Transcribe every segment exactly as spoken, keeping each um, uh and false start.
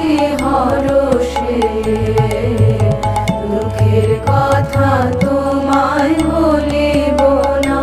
আছি হরষে, দুঃখের কথা তোমায় বলিব না।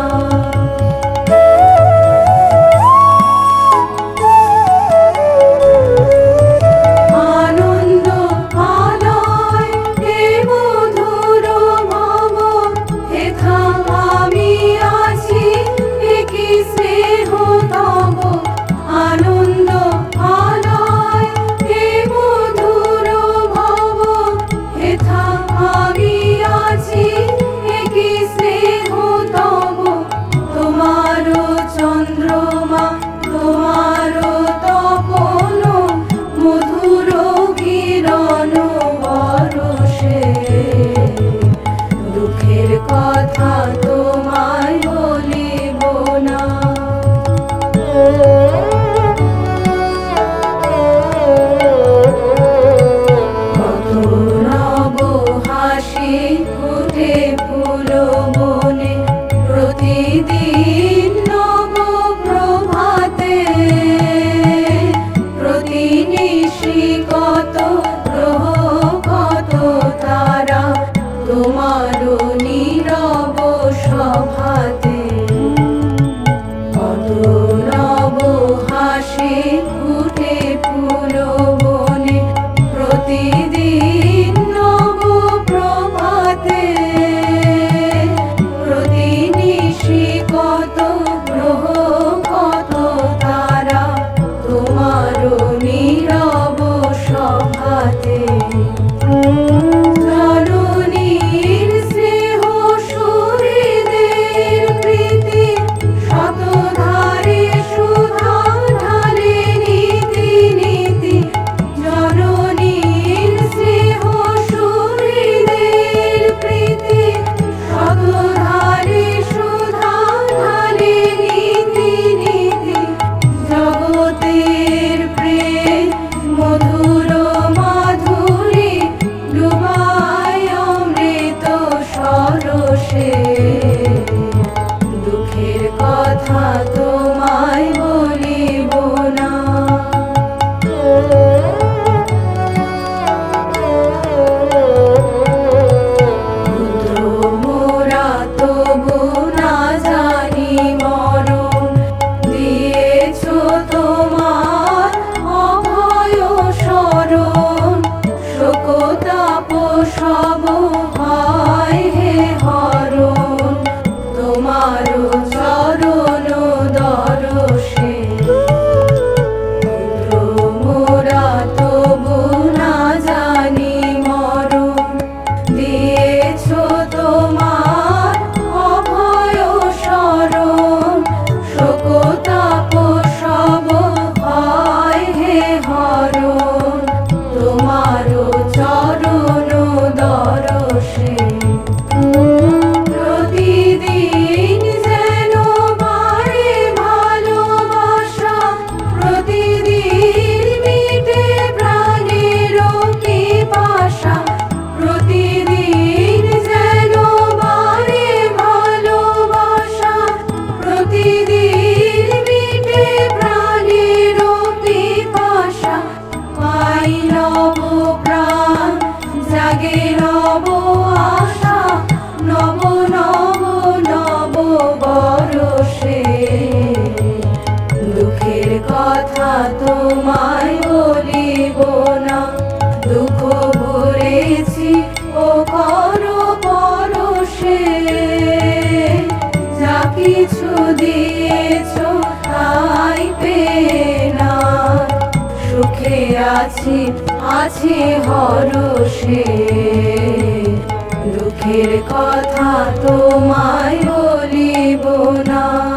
আনন্দ আলয় হে মধুর ভব, হেথা আমি আছি কি স্নেহ তব। আনন্দ আলয় হে মধুর ভব, হেথা আমি আছি কি স্নেহ তব। তোমার চন্দ্রমা তোমার তপন, মধুর কিরণ বরষে, দুঃখের কথা তোমায় বলিব না। কত নব হাসি ফুটে ফুল বনে, প্রতিদিন নব প্রভাতে, প্রতিনিশি কত গ্রহ কত তারা, তোমার নীরব সভাতে। কত নব হাসি ফুটে ফুল বনে, প্রতিদিন নব প্রভাতে, প্রতিনিশি কত গ্রহ কত তারা, তোমার নীরব সভাতে। জননীর স্নেহ সুহৃদের প্রীতি, শতধারে সুধা ঢালে নীতি নীতি। জননীর স্নেহ সুহৃদের প্রীতি, শতধারে সুধা ঢালে নীতি নীতি। জগতের প্রেম মধুর মাধুরী, ডুবায় অমৃত সরসে, দুঃখের কথা তোমায় বলিব না। ক্ষুদ্র মোরা তবু না জানি মরণ, দিয়েছ তোমার অভয় শরণ। শোকতাপ সব হয় হে হরণ, তোমার চরণ দর্শে। ক্ষুদ্র মোরা তবু না জানি মরণ, দিয়েছ তোমার অভয় শরণ। শোকতাপ সব হয় হে হরণ, তোমার চরণ দর্শে। প্রতিদিন যেন বাড়ে ভালোবাসা, প্রতিদিন মিটে প্রাণের পিপাসা। প্রতিদিন যেন বাড়ে ভালোবাসা, প্রতিদিন মিটে প্রাণের পিপাসা। পাই নব প্রাণ, জাগে নব আশা, নব নব নব বরষে, দুঃখের কথা তোমায় বলিব না। দুঃখ ভরেছি ও কর পরশে, যা কিছু দিয়েছ তাই পেয়ে না। সুখে আছি আছি হরষে, দুঃখের কথা তোমায় বলিব না।